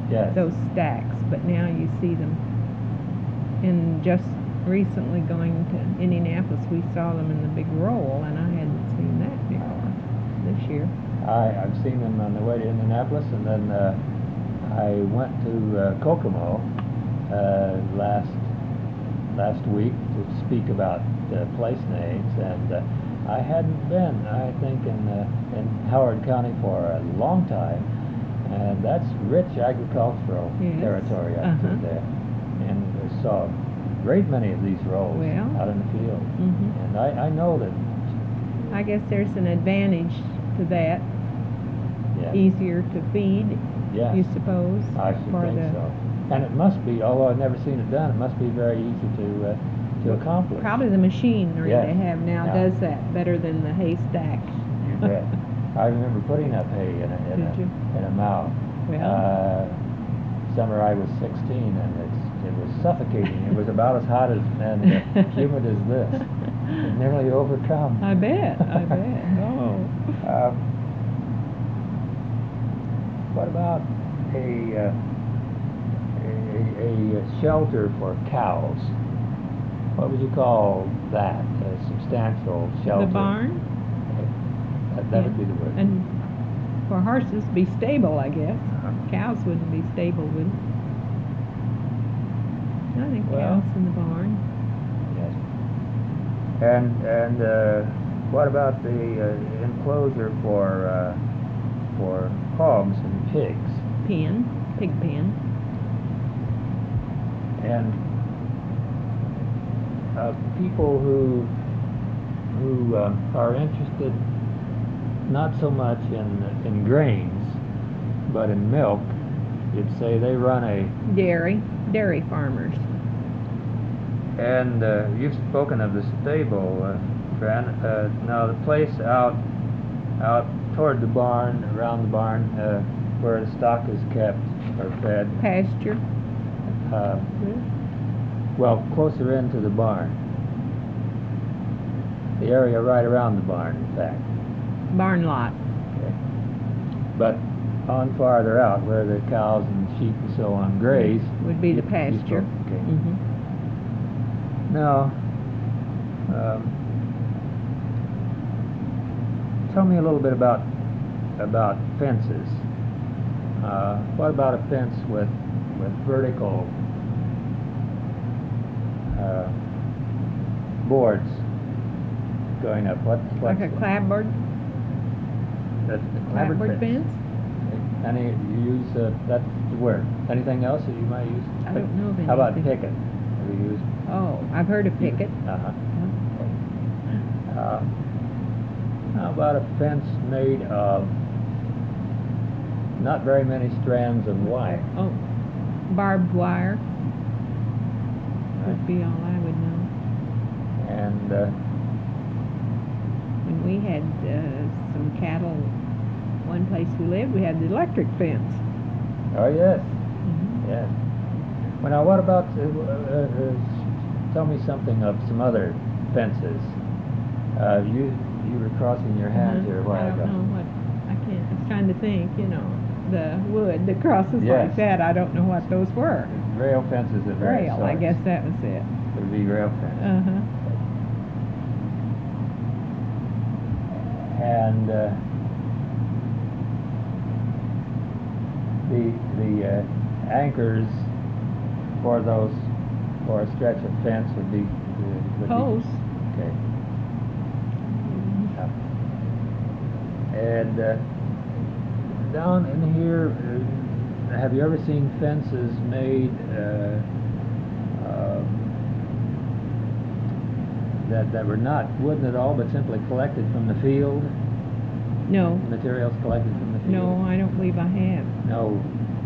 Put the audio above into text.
Yes. those stacks, but now you see them. And just recently going to Indianapolis, we saw them in the big roll, and I hadn't seen that before this year. I've seen them on the way to Indianapolis, and then I went to Kokomo last week to speak about place names, and I hadn't been, I think, in Howard County for a long time, and that's rich agricultural Yes. territory up through there, and I saw a great many of these rolls Well. out in the field, Mhm. and I know that. I guess there's an advantage to that. Yes. Easier to feed, Yes. you suppose? I should for think the, so. And it must be, although I've never seen it done, it must be very easy to accomplish. Probably the machinery Yes. they have now Yeah. does that better than the haystacks. You bet. I remember putting up hay in Did you? a mow. Well. Summer I was 16, and it was suffocating. It was about as hot as and humid as this. It nearly overcome. I bet. Oh. What about a shelter for cows? What would you call that? A substantial shelter? The barn? That would be the word. And for horses, be stable, I guess. Cows wouldn't be stable, would it? I think Well. cows in the barn. Yes. And what about the enclosure for hogs and pigs? Pig pen. And people who are interested not so much in grains, but in milk, you'd say they run a. Dairy farmers. And you've spoken of the stable, Fran. Now the place out toward the barn, around the barn, where the stock is kept or fed. Pasture. Well, closer into the barn. The area right around the barn, in fact. Barn lot. Okay. But on farther out, where the cows and sheep and so on graze, Would be the you pasture. spoke, okay. Mhm. Now, tell me a little bit about fences. What about a fence with vertical boards going up? What's Like a clapboard? That's the Clapboard fence? Okay. You use that's the word. Anything else that you might use? I don't know of How about anything. picket? Have you used? Oh, I've heard of picket. Uh-huh. How about a fence made of not very many strands of wire? Oh, barbed wire would be all I would know. And When we had some cattle, one place we lived, we had the electric fence. oh yes, Mhm. yes. Well, now what about? Tell me something of some other fences. You were crossing your hands here a while I ago. don't know what, I was trying to think, the wood that crosses Yes. like that, I don't know what those were. Rail fences of various Rail, I sorts. guess that was it. Would be rail fence. Uh-huh. And the anchors for a stretch of fence would be Posts. Okay. And down in here, have you ever seen fences made that were not wooden at all, but simply collected from the field? No, Materials collected from the field? no, I don't believe I have. No,